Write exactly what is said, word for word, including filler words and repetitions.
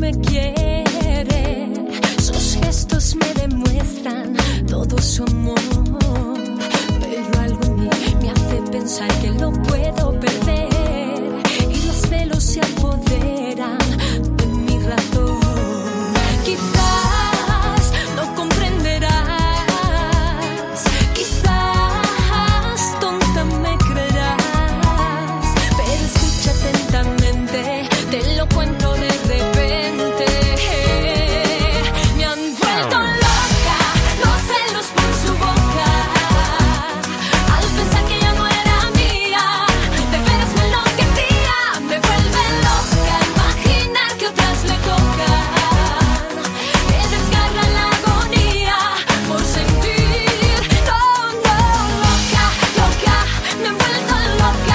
me quiere. Sus gestos me demuestran todo su amor. Pero algo en mí me hace pensar que lo puedo perder. Y los celos se apoderan de mi razón. Quizás no comprenderás. Quizás tonta me creerás. Pero escucha atentamente. Te lo cuento de repente. Me han vuelto loca los celos por su boca. Al pensar que ya no era mía, de veras me enloquecía. Me vuelve loca imaginar que otras le tocan. Me desgarra la agonía por sentir. No, no, loca, loca, me han vuelto loca.